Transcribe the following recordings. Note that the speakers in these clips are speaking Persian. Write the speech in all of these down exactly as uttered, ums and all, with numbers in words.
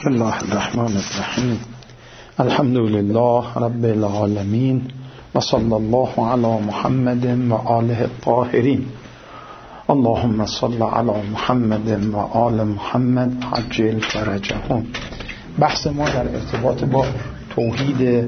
بسم الله الرحمن الرحیم. الحمد لله رب العالمین و صلی الله علی محمد و آله الطاهرین. اللهم صل علی محمد و آل محمد عجل فرجهم. بحث ما در ارتباط با توحید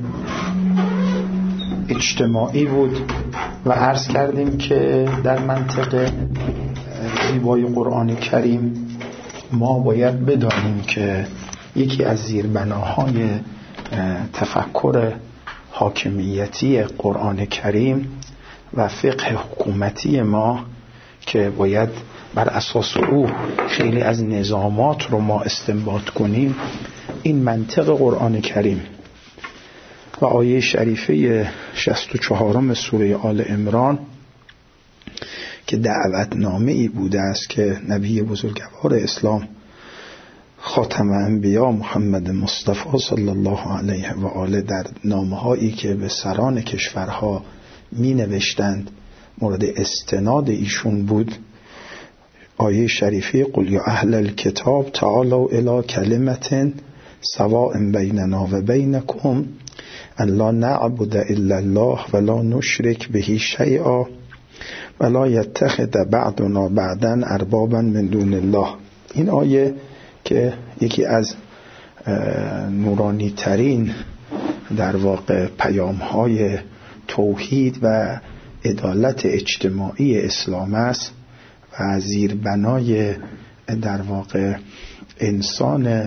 اجتماعی بود و عرض کردیم که در منطق زیبای قرآن کریم ما باید بدانیم که یکی از زیربناهای تفکر حاکمیتی قرآن کریم و فقه حکومتی ما که باید بر اساس او خیلی از نظامات رو ما استنباط کنیم، این منطق قرآن کریم و آیه شریفه شصت و چهارم سوره آل عمران که دعوتنامه ای بوده است که نبی بزرگوار اسلام خاتم انبیا محمد مصطفی صلی الله علیه و آله در نامه‌هایی که به سران کشورها می نوشتند مورد استناد ایشون بود. آیه شریفه قل یا اهل الکتاب تعالوا الی کلمة سواء بیننا و بینکم الا نعبد الا الله ولا نشرک به شیئا ولا یتخذ بعضنا بعضا اربابا من دون الله. این آیه که یکی از نورانی ترین در واقع پیام های توحید و عدالت اجتماعی اسلام است و زیربنای در واقع انسان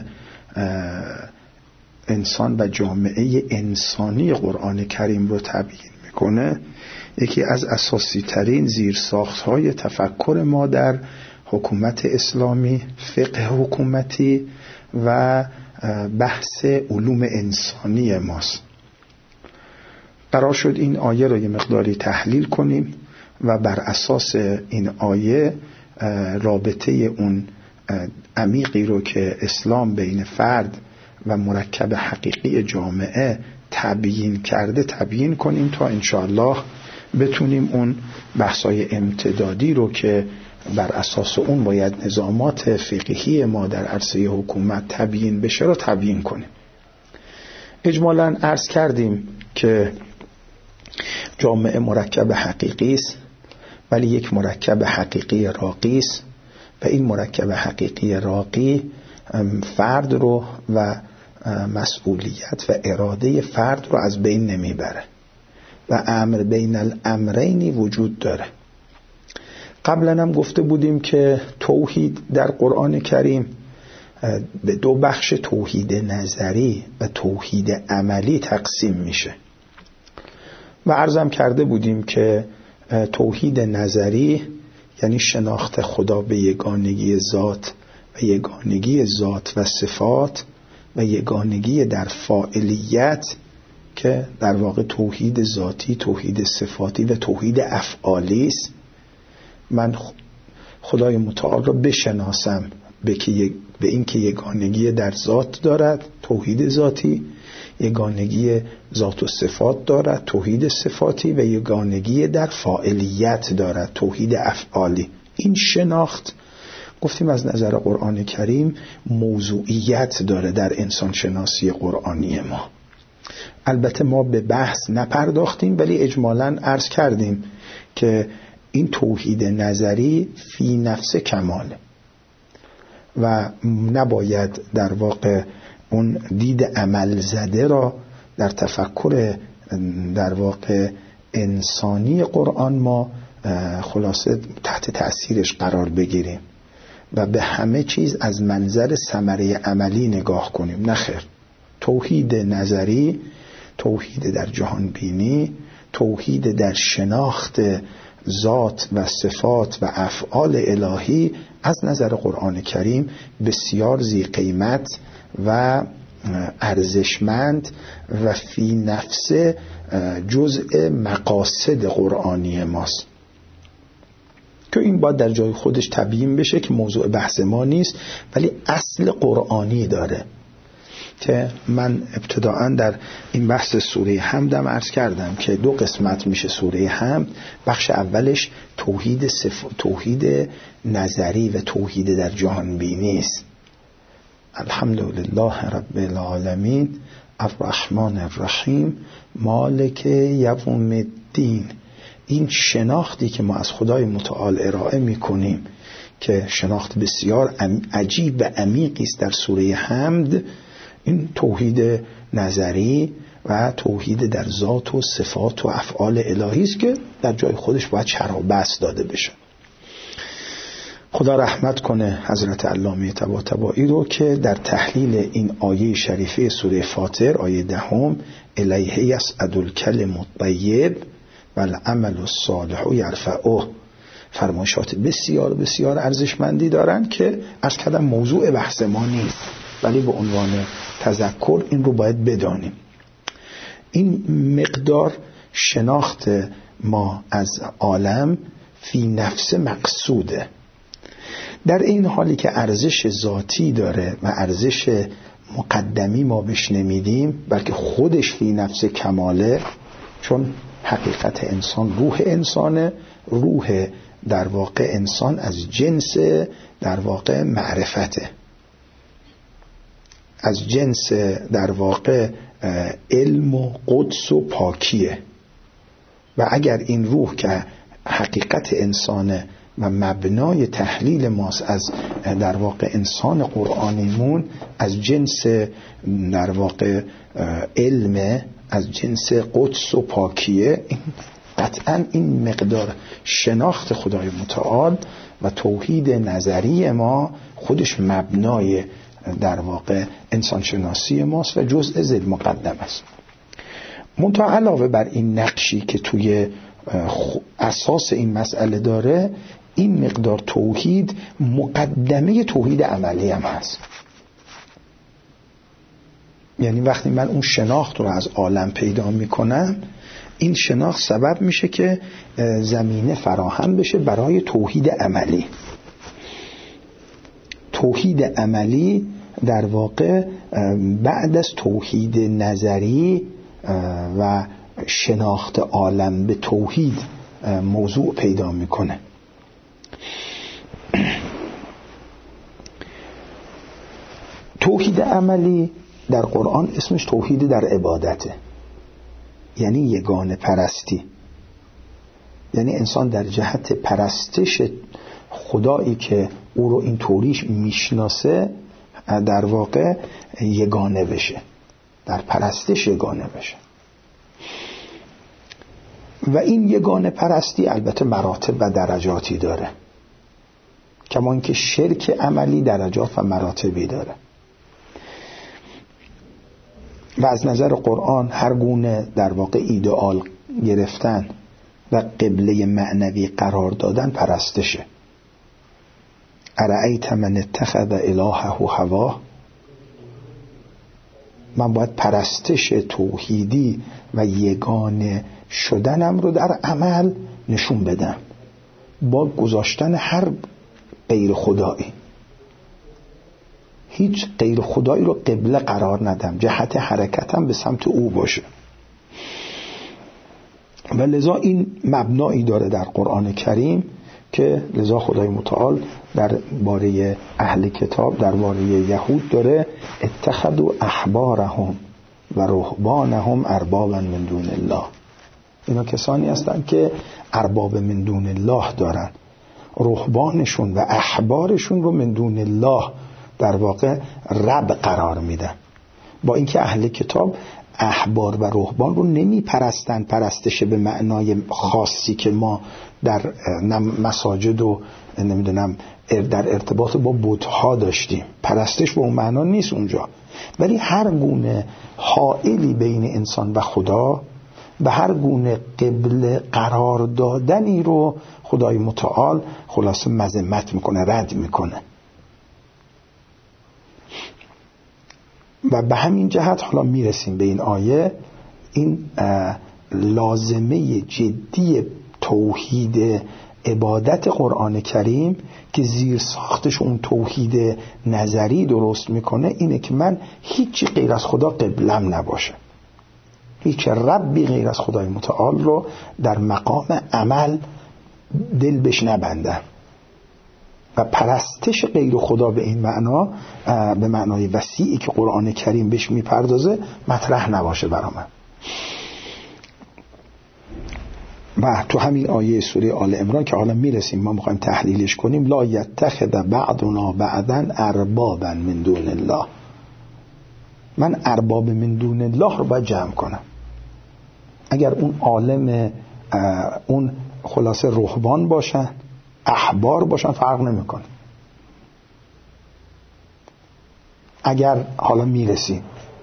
انسان و جامعه انسانی قرآن کریم رو تبیین میکنه. یکی از اساسی ترین زیرساخت های تفکر ما در حکومت اسلامی، فقه حکومتی و بحث علوم انسانی ماست. قرار شد این آیه رو یه مقداری تحلیل کنیم و بر اساس این آیه رابطه اون عمیقی رو که اسلام بین فرد و مرکب حقیقی جامعه تبیین کرده تبیین کنیم تا انشاءالله بتونیم اون بحثای امتدادی رو که بر اساس اون باید نظامات فقهی ما در عرصه حکومت تبیین بشه رو تبیین کنیم. اجمالاً عرض کردیم که جامعه مرکب حقیقی است، ولی یک مرکب حقیقی راقی است و این مرکب حقیقی راقی فرد رو و مسئولیت و اراده فرد رو از بین نمیبره و امر بین الامرینی وجود داره. قبلا هم گفته بودیم که توحید در قرآن کریم به دو بخش، توحید نظری و توحید عملی تقسیم میشه و عرضم کرده بودیم که توحید نظری یعنی شناخت خدا به یگانگی ذات و یگانگی ذات و صفات و یگانگی در فاعلیت که در واقع توحید ذاتی، توحید صفاتی و توحید افعالی است. من خدای متعال را بشناسم به که به این که یگانگی در ذات دارد، توحید ذاتی، یگانگی ذات و صفات دارد، توحید صفاتی و یگانگی در فاعلیت دارد، توحید افعالی. این شناخت گفتیم از نظر قرآن کریم موضوعیت داره در انسان شناسی قرآنی ما. البته ما به بحث نپرداختیم ولی اجمالاً عرض کردیم که این توحید نظری فی نفس کماله و نباید در واقع اون دید عمل زده را در تفکر در واقع انسانی قرآن ما خلاصه تحت تأثیرش قرار بگیریم و به همه چیز از منظر ثمره عملی نگاه کنیم. نه خیر، توحید نظری، توحید در جهان بینی، توحید در شناخت ذات و صفات و افعال الهی از نظر قرآن کریم بسیار ذی قیمت و ارزشمند و فی نفس جزء مقاصد قرآنی ماست که این باید در جای خودش تبیین بشه که موضوع بحث ما نیست، ولی اصل قرآنی داره که من ابتداعا در این بحث سوره حمد هم عرض کردم که دو قسمت میشه سوره حمد. بخش اولش توحید صف... توحید نظری و توحید در جهان بینی است. الحمدلله رب العالمین الرحمن الرحیم مالک یوم الدین. این شناختی که ما از خدای متعال ارائه میکنیم که شناخت بسیار عجیب و عمیقی است در سوره حمد، این توحید نظری و توحید در ذات و صفات و افعال الهی است که در جای خودش باید شرح و بسط داده بشه. خدا رحمت کنه حضرت علامه طباطبایی رو که در تحلیل این آیه شریفه سوره فاطر آیه دهم الیه یصعد الکلم الطیب و العمل الصالح یرفعه فرمایشات بسیار بسیار ارزشمندی دارن که عرض کردم موضوع بحث ما نیست، ولی به عنوان تذکر این رو باید بدانیم. این مقدار شناخت ما از عالم فی نفس مقصوده، در این حالی که ارزش ذاتی داره و ارزش مقدمی ما بهش نمیدیم، بلکه خودش فی نفس کماله، چون حقیقت انسان روح انسانه. روح در واقع انسان از جنس در واقع معرفته، از جنس در واقع علم و قدس و پاکیه. و اگر این روح که حقیقت انسانه و مبنای تحلیل ماست از در واقع انسان قرآنیمون از جنس در واقع علم، از جنس قدس و پاکیه، این قطعا این مقدار شناخت خدای متعال و توحید نظری ما خودش مبنای در واقع انسان شناسی ماست و جزء ذی المقدم است. منتها علاوه بر این نقشی که توی اساس این مسئله داره، این مقدار توحید مقدمه توحید عملی هم هست. یعنی وقتی من اون شناخت رو از عالم پیدا میکنم، این شناخت سبب میشه که زمینه فراهم بشه برای توحید عملی. توحید عملی در واقع بعد از توحید نظری و شناخت عالم به توحید موضوع پیدا میکنه. توحید عملی در قرآن اسمش توحید در عبادته، یعنی یگانه پرستی. یعنی انسان در جهت پرستش خدایی که او رو این طوریش میشناسه در واقع یگانه بشه، در پرستش یگانه بشه. و این یگانه پرستی البته مراتب و درجاتی داره، کما اینکه شرک عملی درجات و مراتبی داره. و از نظر قرآن هر گونه در واقع ایدئال گرفتن و قبله معنوی قرار دادن پرستشه. ارأیت من اتخذ الهه هواه، من باید پرستش توحیدی و یگانه شدنم رو در عمل نشون بدم با گذاشتن هر غیر خدایی. هیچ غیر خدایی رو قبله قرار ندم، جهت حرکتم به سمت او باشه. و لذا این مبنایی داره در قرآن کریم که لذا خدای متعال در باره اهل کتاب، در باره یهود داره اتخذوا احبارهم و رهبانهم اربابا من دون الله. اینا کسانی هستند که ارباب من دون الله دارن، رهبانشون و احبارشون رو من دون الله در واقع رب قرار میدن. با اینکه اهل کتاب احبار و رهبان رو نمی پرستن پرستش به معنای خاصی که ما در مساجد و نمیدونم در ارتباط با بت‌ها داشتیم، پرستش به اون معنا نیست اونجا. ولی هر گونه حائلی بین انسان و خدا به هر گونه قبله قرار دادنی رو خدای متعال خلاصه مذمت میکنه، رد میکنه. و به همین جهت حالا میرسیم به این آیه، این لازمه جدی توحید عبادت قرآن کریم که زیر ساختش اون توحید نظری درست میکنه اینه که من هیچی غیر از خدا قبلم نباشه، هیچ ربی غیر از خدای متعال رو در مقام عمل دل بهش نبندم. و پرستش غیر خدا به این معنا، به معنای وسیعی که قرآن کریم بهش میپردازه، مطرح نباشه برای من. و تو همین آیه سوره آل عمران که حالا میرسیم ما میخوایم تحلیلش کنیم، لا یتخذ بعضنا بعضا اربابا من دون الله، من ارباب من دون الله رو باید جمع کنم. اگر اون عالم اون خلاصه رهبان باشن، احبار باشن، فرق نمیکنه. اگر حالا میرسیم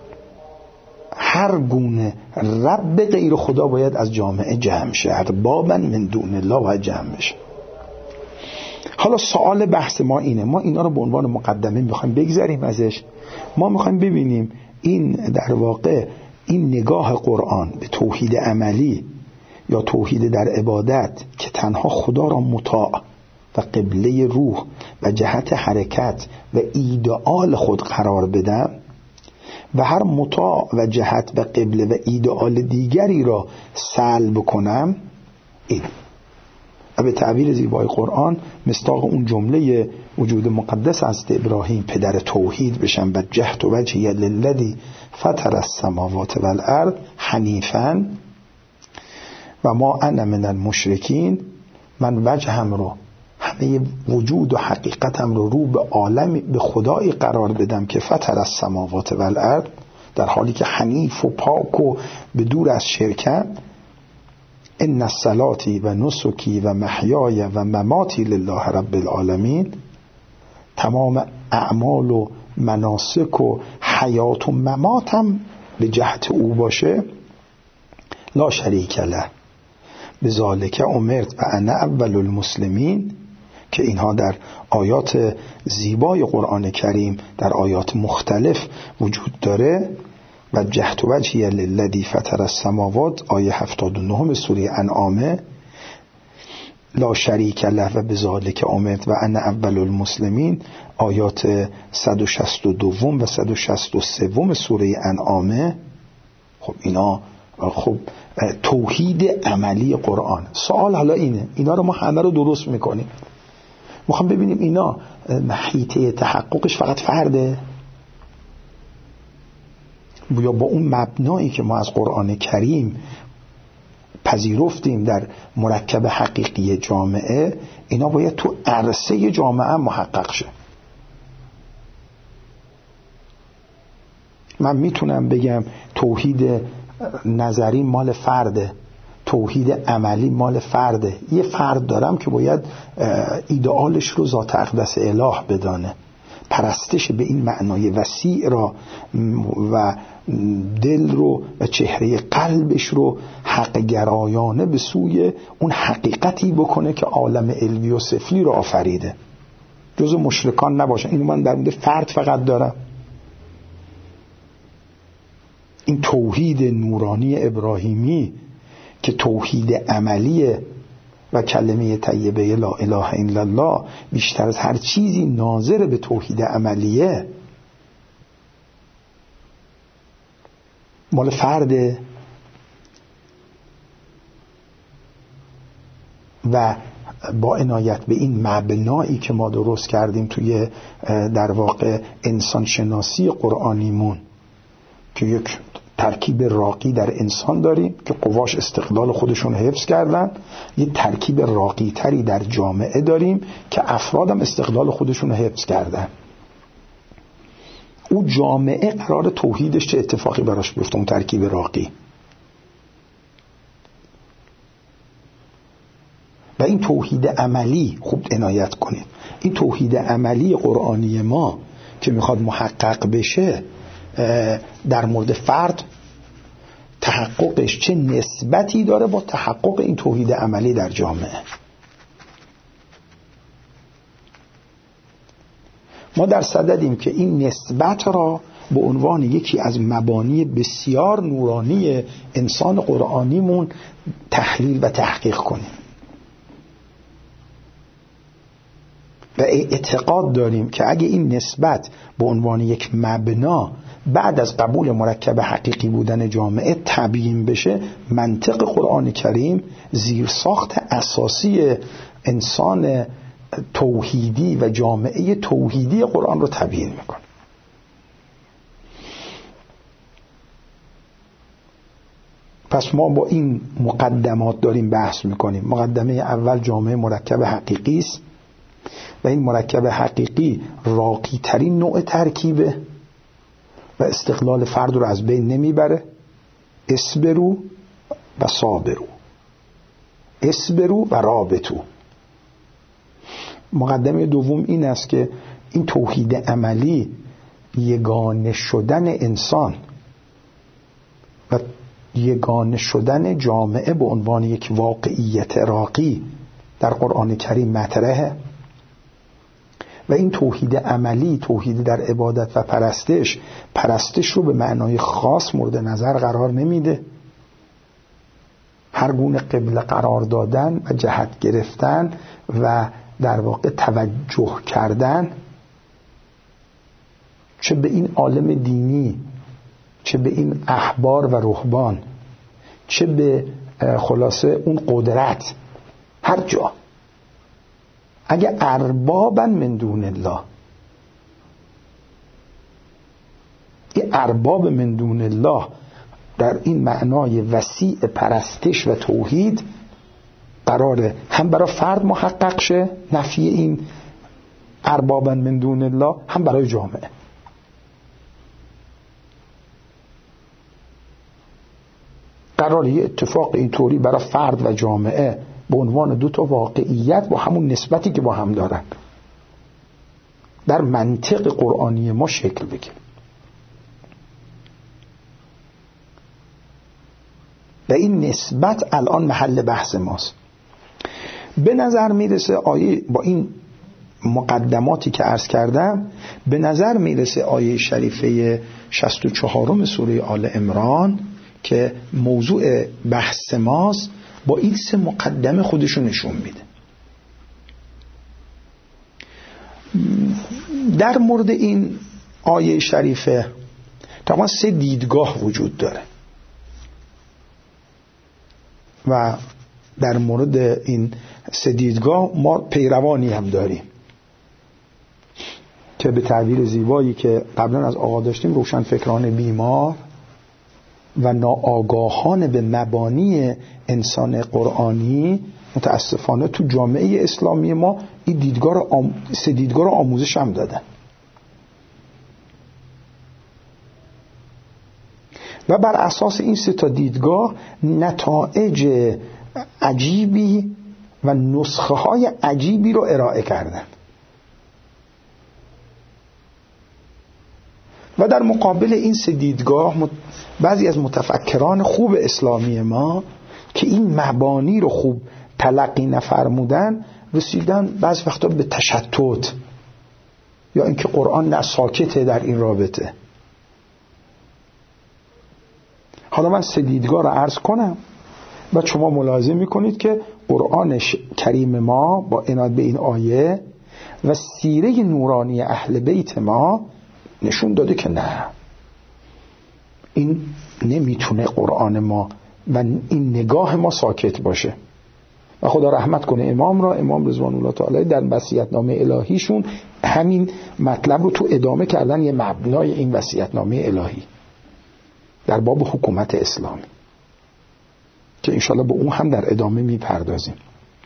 هر گونه رب غیر خدا باید از جامعه جمع شه، اربابا من دون الله باید جمع بشه. حالا سوال بحث ما اینه، ما اینا رو به عنوان مقدمه میخوایم بگذاریم ازش، ما میخوایم ببینیم این در واقع این نگاه قرآن به توحید عملی یا توحید در عبادت که تنها خدا را مطاع و قبله روح و جهت حرکت و ایدئال خود قرار بدم و هر مطاع و جهت و قبله و ایدئال دیگری را سلب کنم، این و به تعبیر زیبای قرآن مصداق اون جمله وجود مقدس از ابراهیم پدر توحید بشم و جهت و وجهی للذی فطر السماوات والارض حنیفا و ما انا من المشرکین، من وجهم رو، همه وجود و حقیقتم رو رو به عالم، به خدایی قرار بدم که فطر السماوات والارض، در حالی که حنیف و پاک و به دور از شرکم. ان صلاتی و نسکی و محیای و مماتی لله رب العالمین، تمام اعمال و مناسک و حیات و مماتم به جهت او باشه. لا شریک له بذالک امرت و انا اول المسلمین، که اینها در آیات زیبای قرآن کریم در آیات مختلف وجود داره. و جهت وجهی للذی فطر السماوات آیه هفتاد و نه سوره انعام، لا شریک له و بذالک امرت و انا اول المسلمین آیات صد و شصت و دو و صد و شصت و سه سوره انعام. خب اینا خب توحید عملی قرآن. سوال حالا اینه، اینا رو ما همه رو درست میکنیم، میخوام ببینیم اینا حیطه تحققش فقط فرده یا با اون مبنایی که ما از قرآن کریم پذیرفتیم در مرکب حقیقی جامعه، اینا باید تو عرصه جامعه محقق شه. من میتونم بگم توحید نظری مال فرده، توحید عملی مال فرده. یه فرد دارم که باید ایدئالش رو ذات اقدس اله بدانه، پرستش به این معنای وسیع را و دل رو و چهره قلبش رو حق گرایانه به سوی اون حقیقتی بکنه که عالم علوی و سفلی رو آفریده، جزو مشرکان نباشه. اینو من در مورد فرد فقط دارم. این توحید نورانی ابراهیمی که توحید عملیه و کلمه طیبه لا اله الا الله بیشتر از هر چیزی ناظر به توحید عملیه، مال فرده و با عنایت به این مبنایی که ما درست کردیم توی در واقع انسان شناسی قرآنیمون که یک ترکیب راقی در انسان داریم که قواش استقلال خودشون حفظ کردن، یه ترکیب راقی تری در جامعه داریم که افرادم استقلال خودشون حفظ کردن. او جامعه قرار توحیدش چه اتفاقی براش بیفته، اون ترکیب راقی. و این توحید عملی، خوب عنایت کنید، این توحید عملی قرآنی ما که میخواد محقق بشه در مورد فرد، تحققش چه نسبتی داره با تحقق این توحید عملی در جامعه. ما در صددیم که این نسبت را به عنوان یکی از مبانی بسیار نورانی انسان قرآنیمون تحلیل و تحقیق کنیم و اعتقاد داریم که اگه این نسبت به عنوان یک مبنا بعد از قبول مرکب حقیقی بودن جامعه تبیین بشه، منطق قرآن کریم زیرساخت اساسی انسان توحیدی و جامعه توحیدی قرآن رو تبیین میکنه. پس ما با این مقدمات داریم بحث میکنیم. مقدمه اول جامعه مرکب حقیقی است و این مرکب حقیقی راقی ترین نوع ترکیبه و استقلال فرد رو از بین نمیبره. اصبرو و صابرو، اصبرو و رابطو. مقدمه دوم این است که این توحید عملی، یگانه شدن انسان و یگانه شدن جامعه به عنوان یک واقعیت راقی در قرآن کریم مطرحه و این توحید عملی، توحید در عبادت و پرستش، پرستش رو به معنای خاص مورد نظر قرار نمیده. هر گونه قبله قرار دادن و جهت گرفتن و در واقع توجه کردن، چه به این عالم دینی، چه به این احبار و رهبان، چه به خلاصه اون قدرت، هر جا اگه اربابا من دون الله، این ارباب من دون الله در این معنای وسیع پرستش و توحید قراره هم برای فرد محقق شه نفی این اربابا من دون الله، هم برای جامعه. قراره یه اتفاق اینطوری برای فرد و جامعه به عنوان دو تا واقعیت با همون نسبتی که با هم دارن در منطق قرآنی ما شکل بگیره. و این نسبت الان محل بحث ماست. به نظر میرسه آیه با این مقدماتی که عرض کردم، به نظر میرسه آیه شریفه شصت و چهارم سوره آل عمران که موضوع بحث ماست با این سه مقدمه خودشو نشون میده. در مورد این آیه شریفه تمام سه دیدگاه وجود داره و در مورد این سه دیدگاه ما پیروانی هم داریم که به تعبیر زیبایی که قبلا از آقا داشتیم، روشن فکران بیمار و ناآگاهان به مبانی انسان قرآنی متاسفانه تو جامعه اسلامی ما این دیدگاه رو آم... سه دیدگاه رو آموزش هم دادن و بر اساس این سه تا دیدگاه نتایج عجیبی و نسخه های عجیبی رو ارائه کردن و در مقابل این سه دیدگاه بعضی از متفکران خوب اسلامی ما که این مبانی رو خوب تلقی نفرمودن رسیدن بعضی وقتا به تشتت یا اینکه قرآن نه ساکته در این رابطه. حالا من سه دیدگاه رو عرض کنم و شما ملاحظه میکنید که قرآن کریم ما با عنایت به این آیه و سیره نورانی اهل بیت ما نشون داده که نه، این نمیتونه قرآن ما و این نگاه ما ساکت باشه و خدا رحمت کنه امام را، امام رضوان الله تعالی در وصیت‌نامه الهیشون همین مطلب رو تو ادامه کردن، یه مبنای این وصیت‌نامه الهی در باب حکومت اسلامی که انشالله به اون هم در ادامه میپردازیم.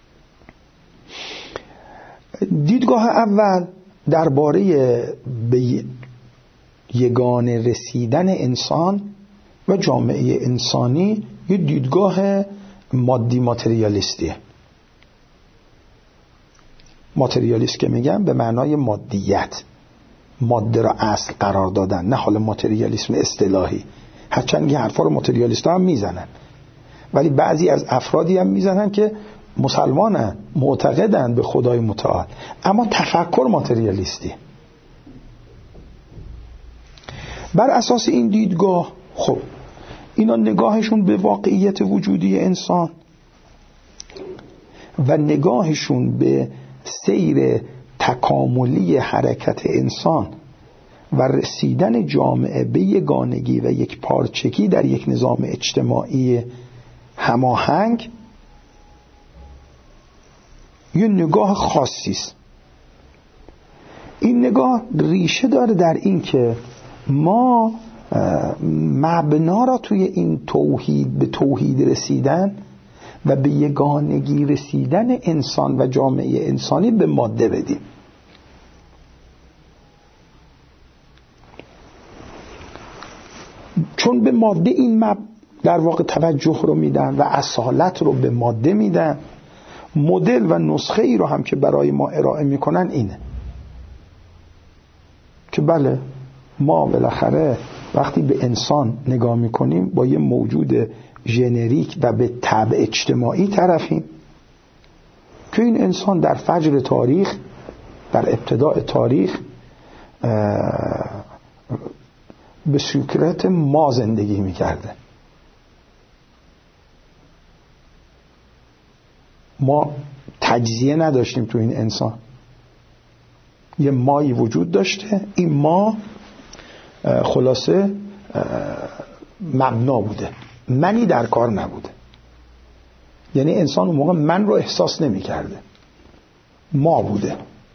دیدگاه اول درباره به یگانه رسیدن انسان و جامعه انسانی یه دیدگاه مادی ماتریالیستیه. ماتریالیست که میگم به معنای مادیت، ماده را اصل قرار دادن، نه حالا ماتریالیسم اصطلاحی. هرچند که حرفا رو ماتریالیست ها هم میزنن ولی بعضی از افرادی هم میزنن که مسلمانن، معتقدن به خدای متعال اما تفکر ماتریالیستی. بر اساس این دیدگاه خب اینا نگاهشون به واقعیت وجودی انسان و نگاهشون به سیر تکاملی حرکت انسان و رسیدن جامعه به یگانگی و یک پارچگی در یک نظام اجتماعی هماهنگ یه نگاه خاصی است این نگاه ریشه داره در این که ما مبنا را توی این توحید، به توحید رسیدن و به یگانگی رسیدن انسان و جامعه انسانی به ماده بدیم. چون به ماده این مب در واقع توجه رو میدن و اصالت رو به ماده میدن، مدل و نسخه ای رو هم که برای ما ارائه میکنن اینه که بله ما بالاخره وقتی به انسان نگاه میکنیم با یه موجود ژنریک و به طبع اجتماعی طرفیم که این انسان در فجر تاریخ، در ابتداء تاریخ به صورت ما زندگی میکرده. ما تجزیه نداشتیم تو این انسان، یه مایی وجود داشته، این ما خلاصه مبنا بوده، منی در کار نبوده. یعنی انسان اون موقع من رو احساس نمی کرده، ما بوده.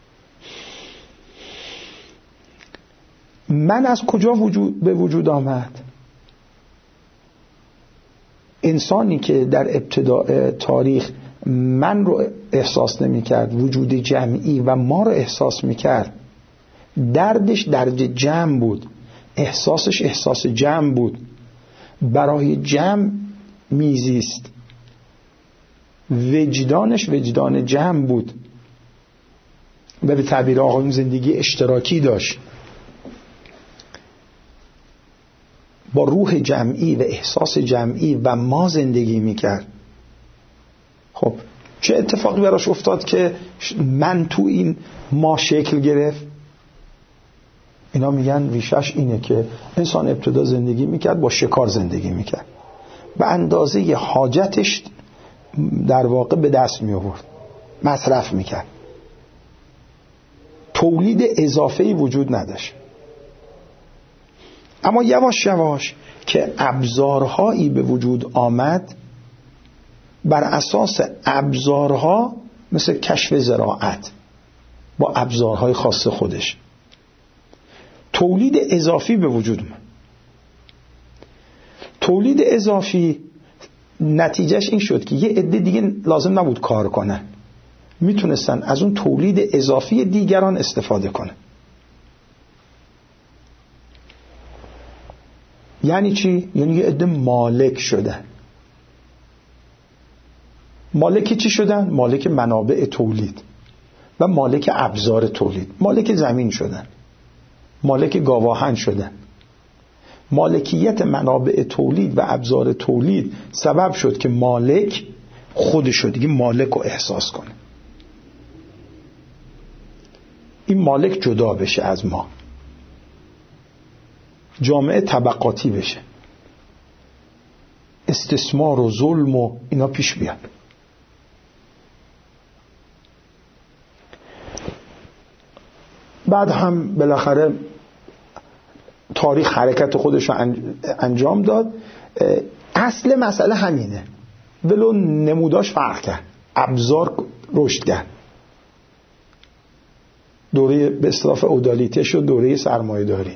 من از کجا وجود به وجود آمد؟ انسانی که در ابتداء تاریخ من رو احساس نمی کرد، وجود جمعی و ما رو احساس می کرد، دردش درد جمع بود، احساسش احساس جمع بود، برای جمع میزیست، وجدانش وجدان جمع بود و به تعبیر آقایون زندگی اشتراکی داشت، با روح جمعی و احساس جمعی و ما زندگی میکرد. خب چه اتفاقی براش افتاد که من تو این ما شکل گرفت؟ اینا میگن ریشش اینه که انسان ابتدا زندگی میکرد، با شکار زندگی میکرد، به اندازه حاجتش در واقع به دست می آورد، مصرف میکرد، تولید اضافه‌ای وجود نداشت. اما یواش یواش که ابزارهایی به وجود آمد، بر اساس ابزارها مثل کشف زراعت با ابزارهای خاص خودش تولید اضافی به وجود اومد. تولید اضافی نتیجهش این شد که یه عده دیگه لازم نبود کار کنن، میتونستن از اون تولید اضافی دیگران استفاده کنن. یعنی چی؟ یعنی یه عده مالک شدن. مالک چی شدن؟ مالک منابع تولید و مالک ابزار تولید. مالک زمین شدن، مالک گاواهن شدن. مالکیت منابع تولید و ابزار تولید سبب شد که مالک خودشو دیگه مالک رو احساس کنه، این مالک جدا بشه از ما، جامعه طبقاتی بشه، استثمار و ظلم و اینا پیش بیاد. بعد هم بالاخره تاریخ حرکت خودش رو انجام داد. اصل مسئله همینه، ولو نموداش فرق کرد، ابزار رشد کرد، دوره به اصطلاح فئودالیته شد دوره سرمایه داری،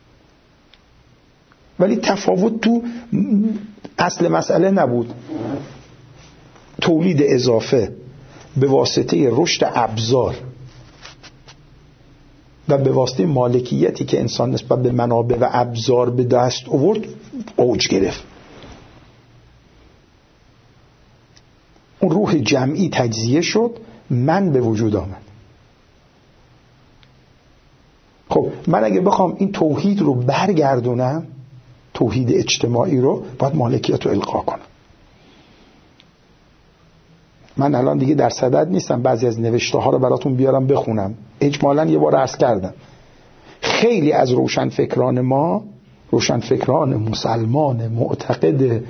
ولی تفاوت تو اصل مسئله نبود. تولید اضافه به واسطه رشد ابزار و به واسطه مالکیتی که انسان نسبت به منابع و ابزار به دست آورد اوج گرفت. اون روح جمعی تجزیه شد، من به وجود آمد. خب من اگه بخوام این توحید رو برگردونم، توحید اجتماعی رو، باید مالکیت رو القا کنم. من الان دیگه در صدد نیستم بعضی از نوشته ها رو براتون بیارم بخونم، اجمالاً یه بار عرض کردم. خیلی از روشنفکران ما، روشنفکران مسلمان معتقد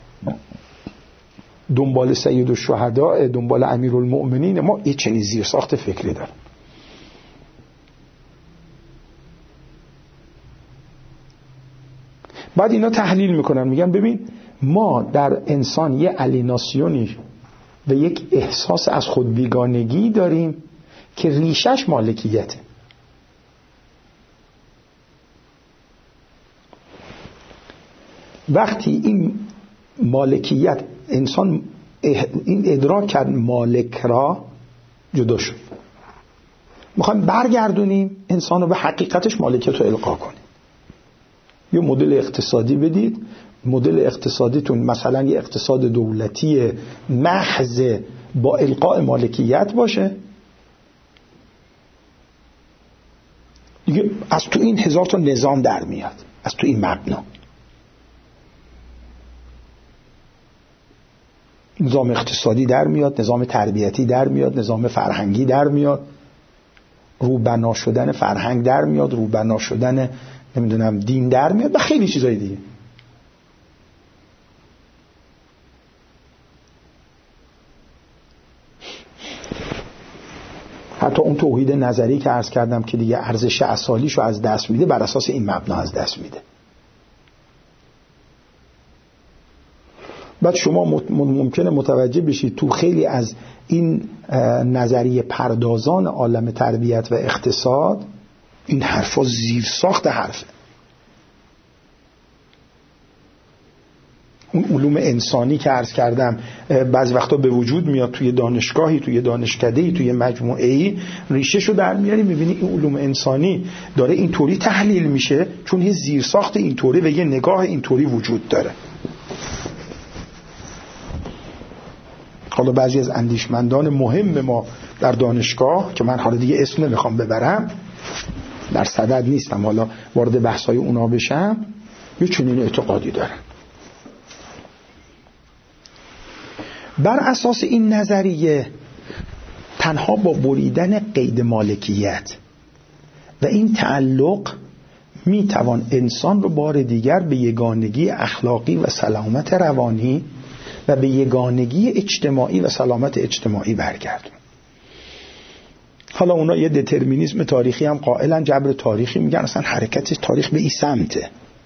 دنبال سید الشهداء، دنبال امیرالمؤمنین، ما یه چنین زیرساخت فکری داریم. بعد اینا تحلیل میکنن، میگن ببین ما در انسان یه الیناسیونی و یک احساس از خود بیگانگی داریم که ریشش مالکیته. وقتی این مالکیت انسان این ادراک کرد مالک را، جدا شد. میخوایم برگردونیم انسان رو به حقیقتش، مالکیت رو القا کنیم. یه مدل اقتصادی بدید، مدل اقتصادیتون مثلا یه اقتصاد دولتی محض با القاء مالکیت باشه، دیگه از تو این هزار تا نظام در میاد، از تو این مبنا. نظام اقتصادی در میاد، نظام تربیتی در میاد، نظام فرهنگی در میاد، روبنا شدن فرهنگ در میاد، روبنا شدن نمیدونم دین در میاد و خیلی چیزای دیگه. حتی اون توحید نظری که عرض کردم که دیگه ارزش اصالیشو از دست میده، بر اساس این مبنا از دست میده. بعد شما ممکنه متوجه بشید تو خیلی از این نظریه پردازان عالم تربیت و اقتصاد این حرفا زیر ساخت حرفه. اون علوم انسانی که عرض کردم بعضی وقتا به وجود میاد توی دانشگاهی، توی دانشکده‌ای، توی مجموعه‌ای، ریشه‌شو در میاری، میبینی این علوم انسانی داره اینطوری تحلیل میشه چون یه زیر ساخت اینطوری و یه نگاه اینطوری وجود داره. حالا بعضی از اندیشمندان مهم ما در دانشگاه که من حالا دیگه اسم نمیخوام ببرم، در صدد نیستم حالا وارد بحث‌های اونا بشم، یه چنین اعتقادی دارن. بر اساس این نظریه تنها با بریدن قید مالکیت و این تعلق میتوان انسان رو بار دیگر به یگانگی اخلاقی و سلامت روانی و به یگانگی اجتماعی و سلامت اجتماعی برگردون. حالا اونا یه دترمینیسم تاریخی هم قائلن، جبر تاریخی میگن، اصلا حرکت تاریخ به این سمته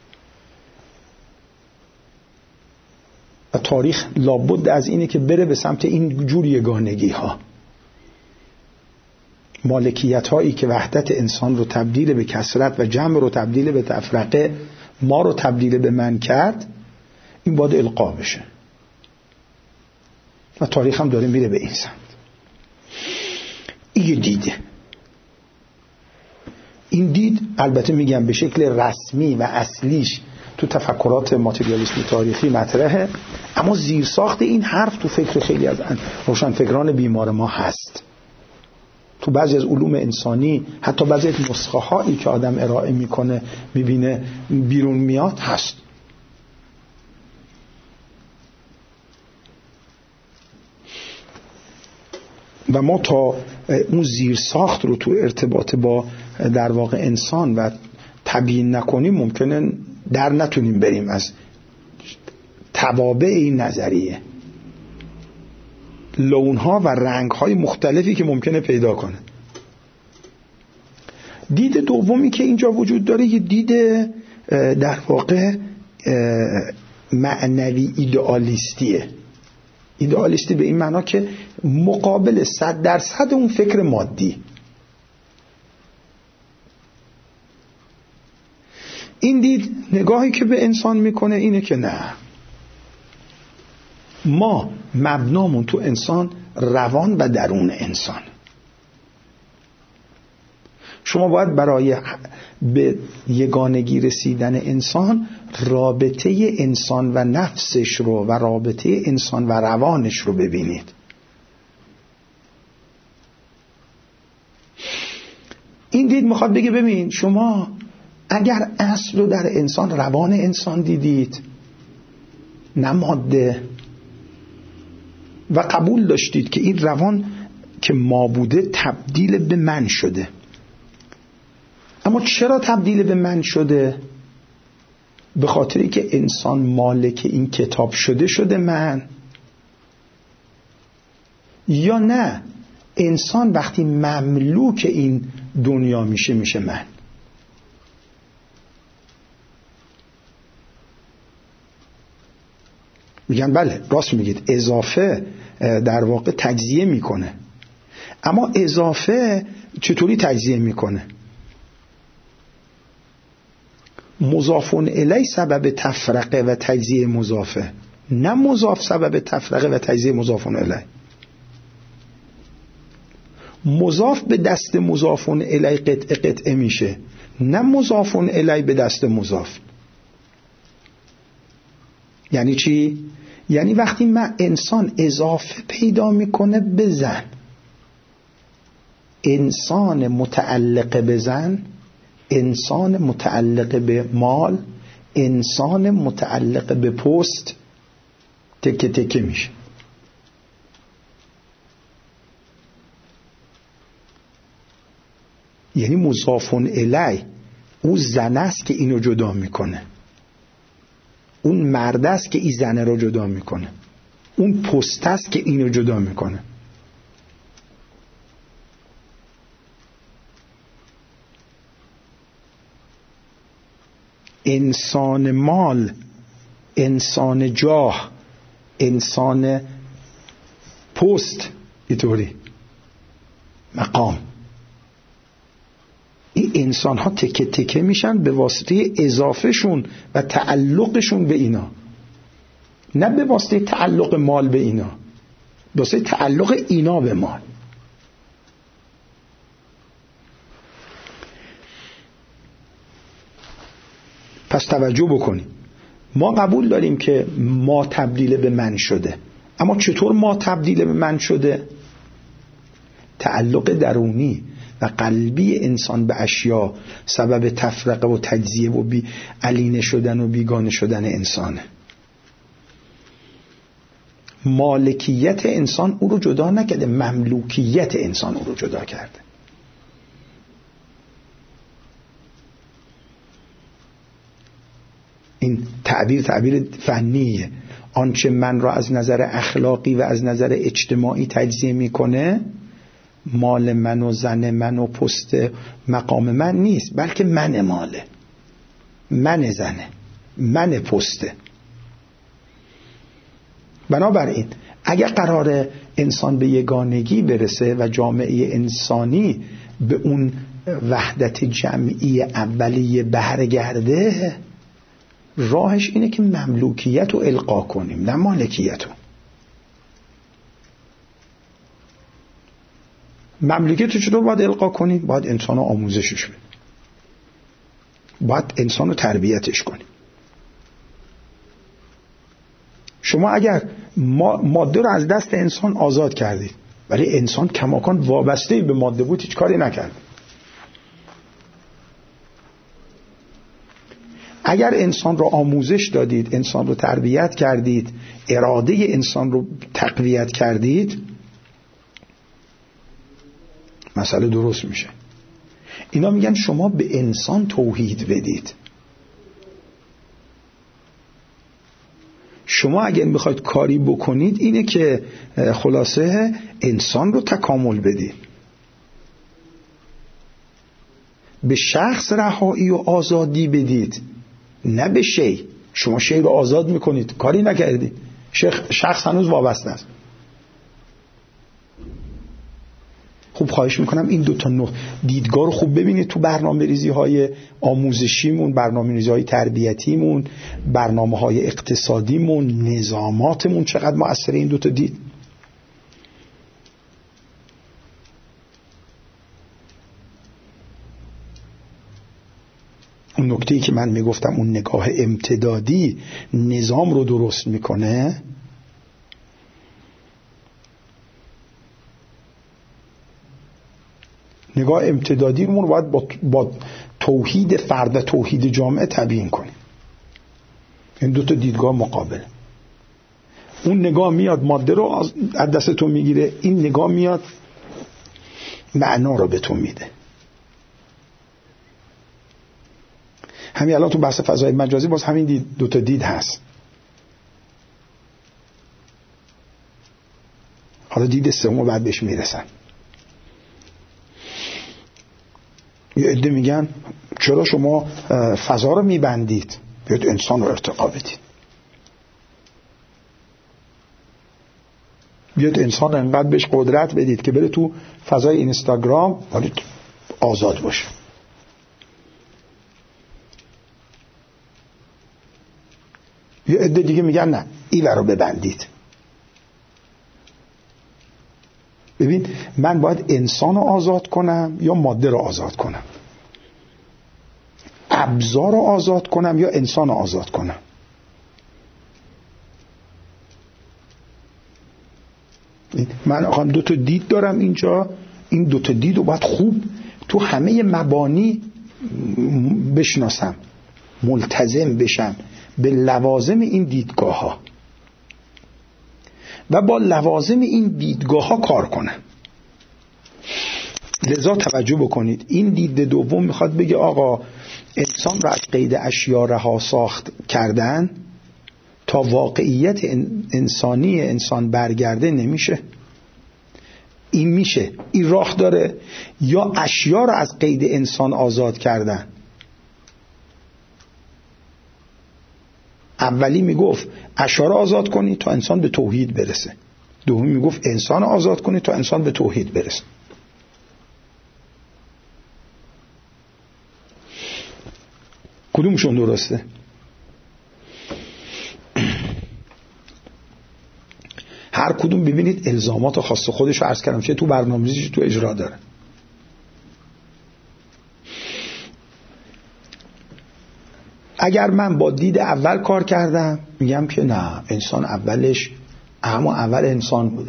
و تاریخ لابد از اینه که بره به سمت این جور یگانگی ها. مالکیت هایی که وحدت انسان رو تبدیل به کثرت و جمع رو تبدیل به تفرقه، ما رو تبدیل به من کرد، این باید القا بشه و تاریخ هم داره میره به این سمت. این دیده، این دید البته میگم به شکل رسمی و اصلیش تو تفکرات ماتریالیسم تاریخی مطرحه، اما زیرساخت این حرف تو فکر خیلی از روشنفکران بیمار ما هست. تو بعضی از علوم انسانی حتی بعضی از نسخه هایی که آدم ارائه میکنه میبینه بیرون میاد هست. و ما تا اون زیرساخت رو تو ارتباط با در واقع انسان و تبیین نکنیم ممکنه در نتونیم بریم از توابع این نظریه، لونها و رنگهای مختلفی که ممکنه پیدا کنه. دید دومی که اینجا وجود داره یه دید در واقع معنوی ایدئالیستیه. ایدئالیستی به این معنا که مقابل صد درصد اون فکر مادی. این دید نگاهی که به انسان میکنه اینه که نه، ما مبنامون تو انسان روان و درون انسان. شما باید برای به یگانگی رسیدن انسان رابطه انسان و نفسش رو و رابطه انسان و روانش رو ببینید. این دید میخواد بگه ببین شما اگر اصل رو در انسان، روان انسان دیدید نه ماده، و قبول داشتید که این روان که ما بوده تبدیل به من شده، اما چرا تبدیل به من شده؟ به خاطری که انسان مالک این کتاب شده شده من، یا نه انسان وقتی مملوک این دنیا میشه میشه من. میگن بله راست میگید، اضافه در واقع تجزیه میکنه، اما اضافه چطوری تجزیه میکنه؟ مضافون الی سبب تفرقه و تجزیه مضافه، نه مضاف سبب تفرقه و تجزیه مضافون الی. مضاف به دست مضافون الی قطعه قطعه میشه، نه مضافون الی به دست مضاف. یعنی چی؟ یعنی وقتی من انسان اضافه پیدا میکنه به زن، انسان متعلق به زن، انسان متعلق به مال، انسان متعلق به پست تکه تکه میشه. یعنی مضافون الی اون زن است که اینو جدا میکنه، اون مرد است که این زنه رو جدا میکنه، اون پست است که اینو جدا میکنه. انسان مال، انسان جاه، انسان پست، اینطوری مقام، این انسان ها تکه تکه میشن به واسطه اضافهشون و تعلقشون به اینا، نه به واسطه تعلق مال به اینا، به واسطه تعلق اینا به مال. پس توجه بکنیم، ما قبول داریم که ما تبدیل به من شده، اما چطور ما تبدیل به من شده؟ تعلق درونی و قلبی انسان به اشیا سبب تفرقه و تجزیه و بی علینه شدن و بیگانه شدن انسانه. مالکیت انسان او رو جدا نکرده، مملوکیت انسان او رو جدا کرده. این تعبیر تعبیر فنیه. آنچه من را از نظر اخلاقی و از نظر اجتماعی تجزیه میکنه مال من و زن من و پست مقام من نیست، بلکه من ماله، من زنه، من پسته. بنابراین اگر قرار انسان به یگانگی برسه و جامعه انسانی به اون وحدت جمعی اولیه برگرده، راهش اینه که مملوکیت رو القا کنیم، نه مالکیت رو. مملکت رو چطور باید القا کنیم؟ باید انسان رو آموزشش بدیم، باید انسان رو تربیتش کنیم. شما اگر ماده رو از دست انسان آزاد کردید ولی انسان کماکان وابسته به ماده بود، هیچ کاری نکرد. اگر انسان رو آموزش دادید، انسان رو تربیت کردید، اراده انسان رو تقویت کردید، مسئله درست میشه. اینا میگن شما به انسان توحید بدید. شما اگر میخواید کاری بکنید اینه که خلاصه انسان رو تکامل بدید، به شخص رهایی و آزادی بدید، نه به شی. شما شی رو آزاد میکنید، کاری نکردید، شخص هنوز وابسته است. خوب خواهش میکنم این دو تا دیدگاه رو خوب ببینید تو برنامه‌ریزی های آموزشیمون، برنامه‌ریزی های تربیتیمون، برنامه های اقتصادیمون، نظاماتمون چقدر مؤثره این دو تا دید. اون نکته‌ای که من میگفتم اون نگاه امتدادی نظام رو درست میکنه، نگاه امتدادی رو باید با, با توحید فرد و توحید جامعه تبیین کنیم. این دو تا دیدگاه مقابل. اون نگاه میاد ماده رو از دست تو میگیره، این نگاه میاد معنا رو به تو میده. همین الان تو بحث فضای مجازی باز همین دید، دو تا دید هست. حالا دید سوم بعد بهش میرسن. یه عده میگن چرا شما فضا رو میبندید، بیاید انسان رو ارتقا بدید، بیاید انسان رو انقدر بهش قدرت بدید که بره تو فضای اینستاگرام ولی آزاد باشه. یه عده دیگه میگن نه این رو ببندید. ببین من باید انسان رو آزاد کنم یا ماده رو آزاد کنم، ابزار رو آزاد کنم یا انسان رو آزاد کنم. من آخه دو تا دید دارم اینجا، این دو تا دید رو باید خوب تو همه مبانی بشناسم، ملتزم بشم به لوازم این دیدگاه ها و با لوازم این دیدگاه ها کار کنم. لذا توجه بکنید این دید دوم میخواد بگه آقا انسان را از قید اشیا رها ساخت کردن تا واقعیت انسانی انسان برگرده نمیشه. این میشه، این راه داره. یا اشیا را از قید انسان آزاد کردن. اولی میگفت اشیا را آزاد کنی تا انسان به توحید برسه، دومی میگفت انسان را آزاد کنی تا انسان به توحید برسه. کدومشون درسته؟ هر کدوم ببینید الزامات خاص خودش رو عرض کردم، چه تو برنامه‌ریزی چه تو اجرا داره. اگر من با دید اول کار کردم میگم که نه، انسان اولش اما اول انسان بوده.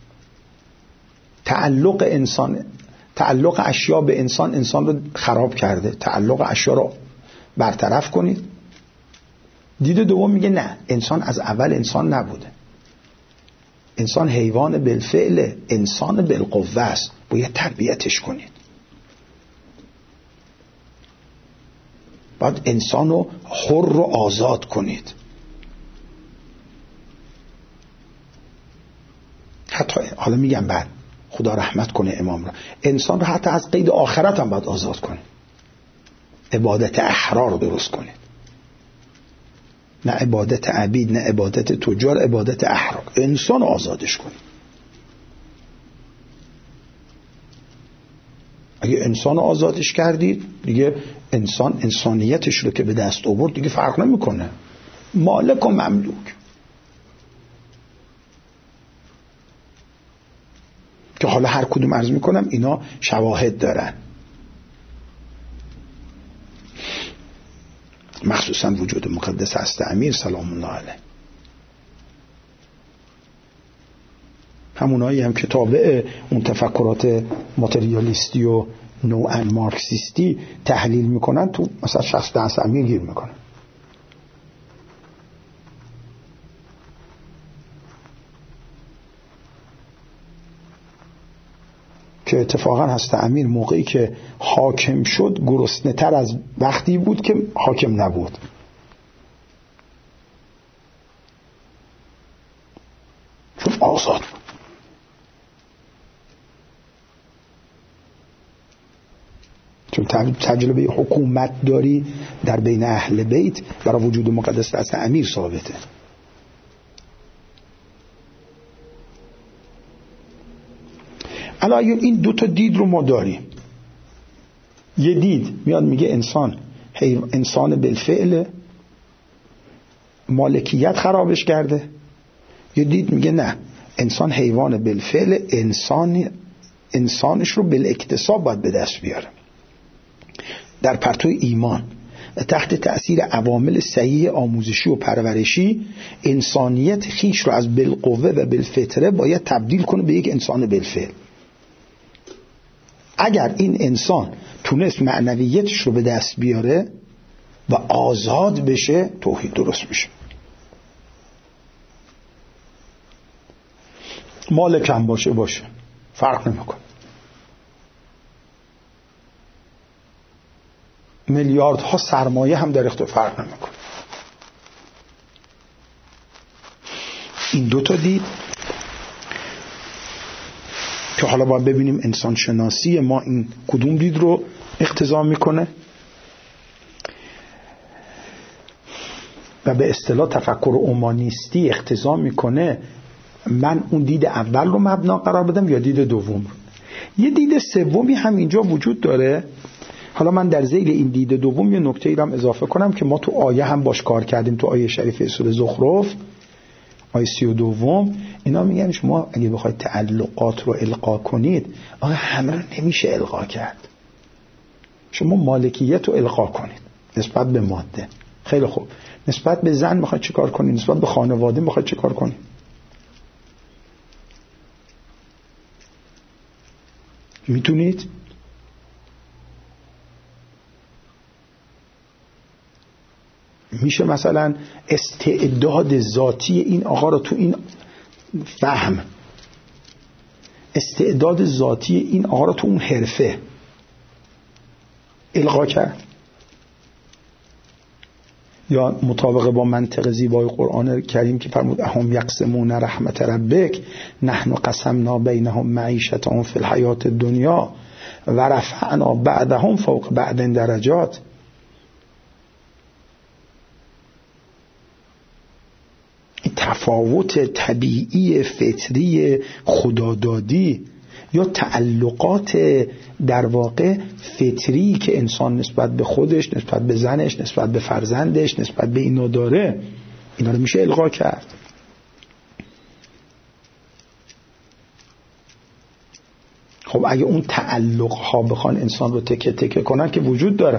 تعلق انسان، تعلق اشیا به انسان انسان رو خراب کرده، تعلق اشیا رو برطرف کنید. دید دوم میگه نه، انسان از اول انسان نبوده، انسان حیوان بالفعل، انسان بالقوه است، باید تربیتش کنید، باید انسان رو حر رو آزاد کنید. حتی حالا میگم بعد خدا رحمت کنه امام را، انسان رو حتی از قید آخرت هم باید آزاد کنید، عبادت احرار رو درست کنید، نه عبادت عبید، نه عبادت تجار، عبادت احرار. انسان رو آزادش کنید. اگه انسان رو آزادش کردید دیگه انسان انسانیتش رو که به دست آورد دیگه فرق نمیکنه، مالک و مملوک. که حالا هر کدوم عرض میکنم اینا شواهد دارن، مخصوصا وجود مقدس هست امیر سلام الله علیه. همونایی هم که تابع اون تفکرات ماتریالیستی و نوعا مارکسیستی تحلیل میکنن تو مثلا شخص دست امیر گیر میکنن. که اتفاقا هست امیر موقعی که حاکم شد گرسنه تر از وقتی بود که حاکم نبود. چون آزاد بود. چون تجربه حکومت داری در بین اهل بیت برای وجود مقدس از امیر ثابته. الان این دو تا دید رو ما داریم. یه دید میاد میگه انسان انسان بالفعل، مالکیت خرابش کرده. یه دید میگه نه، انسان حیوان بالفعل، انسان انسانش رو بالاکتساب باید به دست بیاره. در پرتو ایمان تحت تأثیر عوامل صحیح آموزشی و پرورشی انسانیت خیش رو از بالقوه و بالفطره باید تبدیل کنه به یک انسان بالفعل. اگر این انسان تونست معنویتش رو به دست بیاره و آزاد بشه، توحید درست میشه. مالک هم باشه باشه فرق نمیکنه، میلیاردها سرمایه هم در اختیار، فرق نمیکنه. این دوتا دید که حالا باید ببینیم انسان شناسی ما این کدوم دید رو اقتضا میکنه و به اصطلاح تفکر اومانیستی اقتضا میکنه من اون دید اول رو مبنا قرار بدم یا دید دوم رو. یه دید سومی هم اینجا وجود داره حالا من در ذیل این دید دوم یه نکته ای رو هم اضافه کنم که ما تو آیه هم باش کار کردیم، تو آیه شریفه سوره زخرف آیه سی و دوم اینا میگن شما اگه بخواید تعلقات رو القا کنید آقا همه رو نمیشه القا کرد، شما مالکیت رو القا کنید نسبت به ماده. خیلی خوب، نسبت به زن میخواید چه کار کنید؟ نسبت به خانواده میخواید چه کار کنید؟ میتونید؟ میشه مثلا استعداد ذاتی این آقا رو تو این فهم، استعداد ذاتی این آقا رو تو اون حرفه القا کرد؟ یا مطابق با منطق زیبای قرآن کریم که فرمود اهم یقسمون رحمت ربک نحن قسمنا بینهم معیشتهم فی الحیات الدنیا و رفعنا بعدهم فوق بعد درجات. تفاوت طبیعی فطری خدادادی یا تعلقات در واقع فطری که انسان نسبت به خودش، نسبت به زنش، نسبت به فرزندش، نسبت به اینا داره، اینا رو میشه الغا کرد. خب اگه اون تعلق ها بخوان انسان رو تکه تکه کنن که وجود دارن،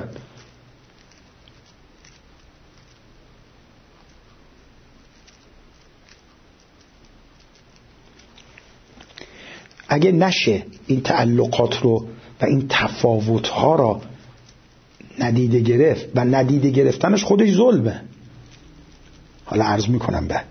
اگه نشه این تعلقات رو و این تفاوت ها را ندیده گرفت و ندیده گرفتنش خودش ظلمه. حالا عرض میکنم بعد.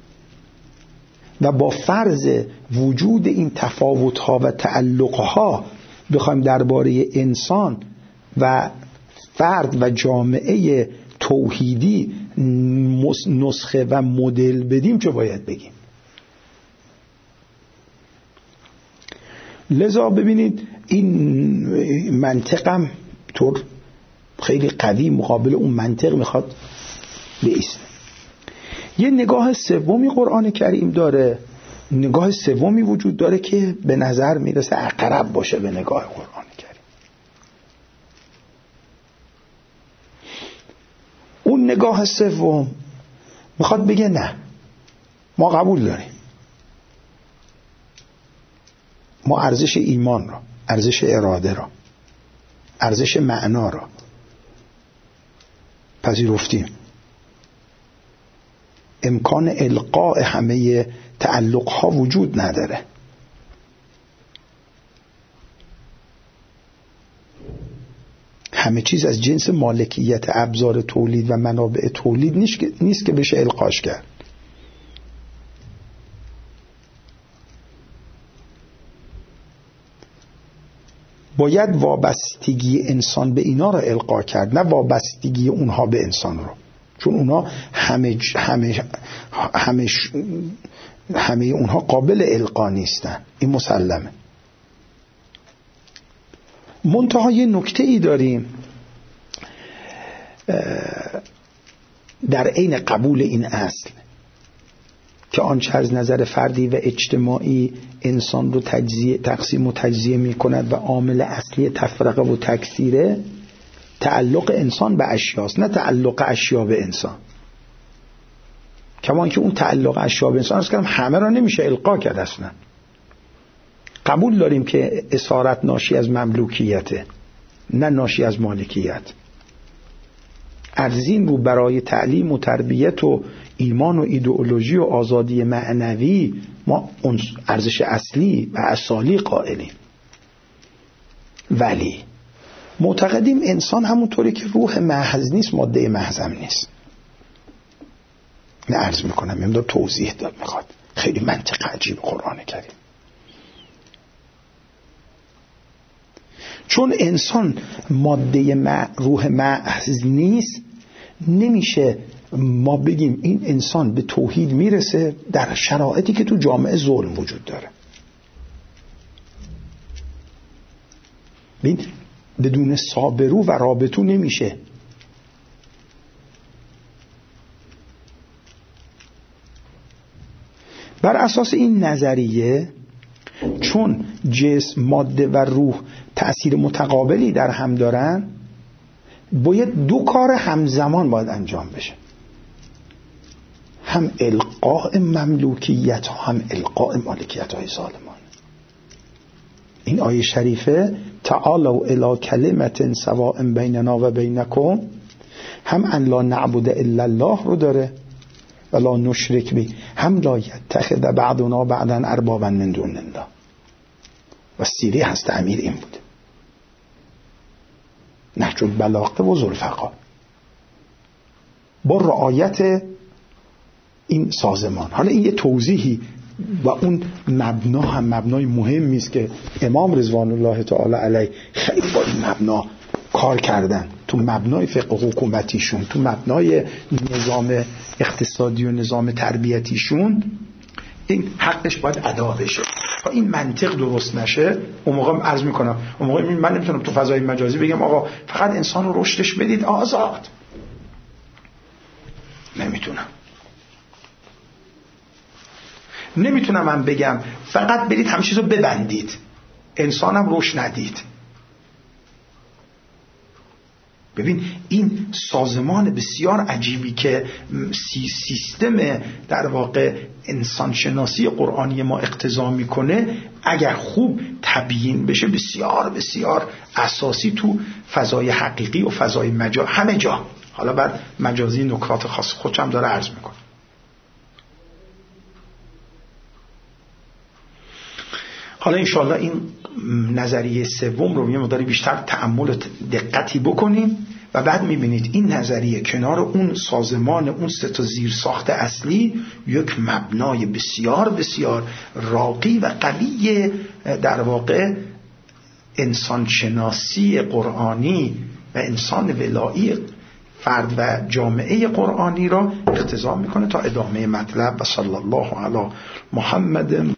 و با فرض وجود این تفاوت ها و تعلق ها بخوایم درباره انسان و فرد و جامعه توحیدی نسخه و مدل بدیم چه باید بگیم؟ لذا ببینید این منطقم طور خیلی قوی مقابل اون منطق میخواد بایسته. یه نگاه سومی قرآن کریم داره، نگاه سومی وجود داره که به نظر میرسه اقرب باشه به نگاه قرآن کریم. اون نگاه سوم میخواد بگه نه، ما قبول داریم، ما ارزش ایمان را، ارزش اراده را، ارزش معنا را پذیرفتیم، امکان القاء همه تعلق ها وجود نداره. همه چیز از جنس مالکیت ابزار تولید و منابع تولید نیست که بشه القاش کرد. باید وابستگی انسان به اینا رو القا کرد، نه وابستگی اونها به انسان رو، چون اونها همه همه همه همه اونها قابل القا نیستن، این مسلمه. منتها یه نکته ای داریم در عین قبول این اصل که آنچه از نظر فردی و اجتماعی انسان رو تجزیه تقسیم و تجزیه می کند و عامل اصلی تفرقه و تکثیره، تعلق انسان به اشیاست، نه تعلق اشیا به انسان. کما اینکه اون تعلق اشیا به انسان است که همه را نمیشه القا کرد. اصلا قبول داریم که اسارت ناشی از مملوکیته، نه ناشی از مالکیت. ارزین رو برای تعلیم و تربیت و ایمان و ایدئولوژی و آزادی معنوی ما ارزش اصلی و اصالی قائلیم، ولی معتقدیم انسان همونطوری که روح محض نیست ماده محض هم نیست. نه عرض میکنم میمدار توضیح داد، میخواد خیلی منطق عجیب قرآن کریم. چون انسان ماده مع... روح محض نیست، نمیشه ما بگیم این انسان به توحید میرسه در شرایطی که تو جامعه ظلم وجود داره. ببین بدون صابرو و رابطو نمیشه. بر اساس این نظریه، چون جسم، ماده و روح تأثیر متقابلی در هم دارن، باید دو کار همزمان باید انجام بشه، هم القاء مملوکیت و هم القاء مالکیت های ظالمان. این آیه شریفه تعالوا الی کلمة سواء بیننا و بینکم هم ان لا نعبد الا الله رو داره ولا نشرک به، هم لا یتخذ بعضنا بعضا اربابا من دون الله. و سیری هست امیر این بود، نهج البلاغه و ذوالفقار، با رعایت این سازمان. حالا این یه توضیحی و اون مبنا هم مبنای مهمی است که امام رضوان الله تعالی علیه خیلی با این مبنا کار کردن تو مبنای فقه حکومتیشون، تو مبنای نظام اقتصادی و نظام تربیتیشون. این حقش باید ادا بشه. تا این منطق درست نشه اون موقع عرض میکنم، اون موقع من نمیتونم تو فضای مجازی بگم آقا فقط انسان رو رشدش بدید آزاد، نمیتونم. نمیتونم من بگم فقط برید همه چیزو ببندید انسانم رشد ندید. ببین این سازمان بسیار عجیبی که سیستم در واقع انسانشناسی قرآنی ما اقتضا میکنه، اگر خوب تبیین بشه بسیار بسیار اساسی تو فضای حقیقی و فضای مجاز، همه جا. حالا بعد مجازی نکات خاص خودم داره عرض میکنه. حالا انشاءالله این نظریه سوم رو یه مقداری بیشتر تأمل و دقتی بکنیم و بعد میبینید این نظریه کنار اون سازمان، اون سه تا زیر ساخت اصلی، یک مبنای بسیار بسیار راقی و قوی در واقع انسانشناسی قرآنی و انسان ولایی فرد و جامعه قرآنی را اقتضا میکنه. تا ادامه مطلب و صلی الله علی محمد.